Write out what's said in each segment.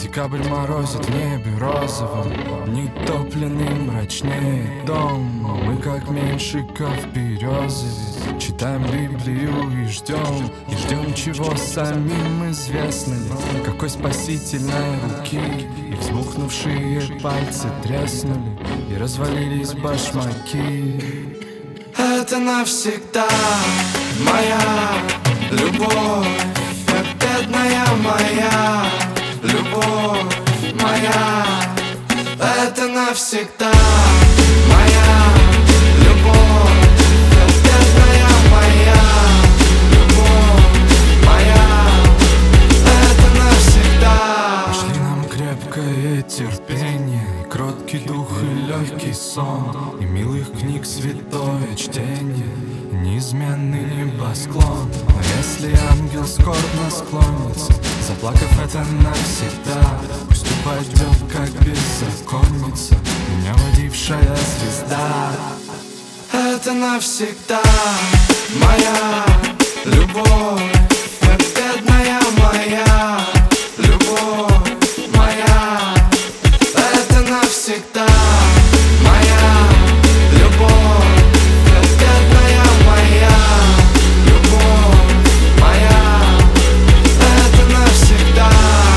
Декабрь морозит в небе розовым, нетопленный мрачнее дом. Мы как меньшиков березы читаем Библию и ждем, чего самим известно ли, какой спасительной руки. И взбухнувшие пальцы треснули, и развалились башмаки. Это навсегда моя любовь, бедная моя любовь моя. Это навсегда моя любовь, бедная моя любовь моя. Это навсегда. Пошли нам крепкое терпение, и кроткий дух, и легкий сон, и милых книг святое чтение, неизменный небосклон. Но если ангел скорбно склонится, заплакав это навсегда, пусть упадет, как беззаконница, меня водившая звезда. Это навсегда моя любовь, бедная моя любовь моя. Это навсегда моя любовь, бедная моя любовь моя. Это навсегда.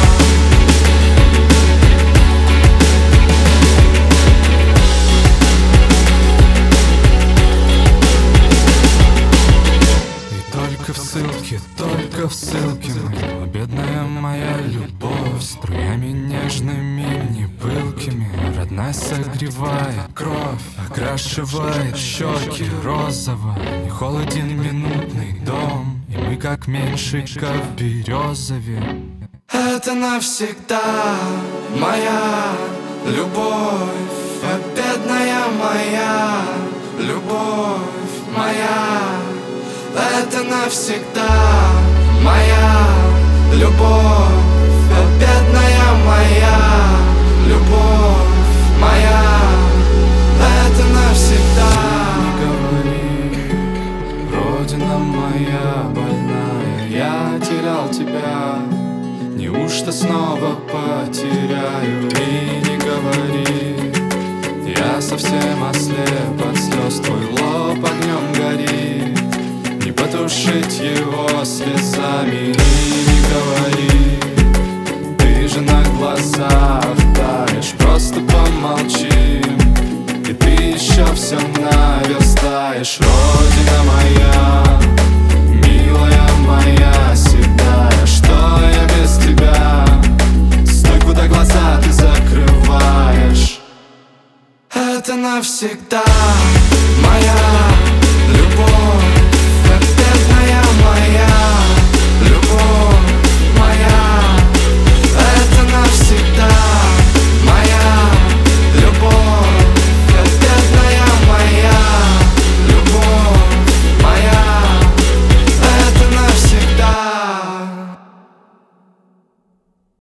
И только в ссылке моя бедная моя любовь, струями нежными, не пылкими, родная согревая кровь, окрашивает щеки розово, не холоден минутный дом, и мы как меньшиков в березове. Это навсегда моя любовь, бедная моя любовь моя. Это навсегда моя любовь, бедная моя любовь моя. Это навсегда. Не говори, родина моя больная, я терял тебя, неужто снова потеряю? И не говори, я совсем ослеп от слез, твой лоб огнем горит, не потушить его слезами. И не говори, ты же на глазах таешь, просто помолчи, и ты еще все наверстаешь. Родина моя, милая моя седая, что я без тебя? Стой, куда глаза ты закрываешь. Это навсегда моя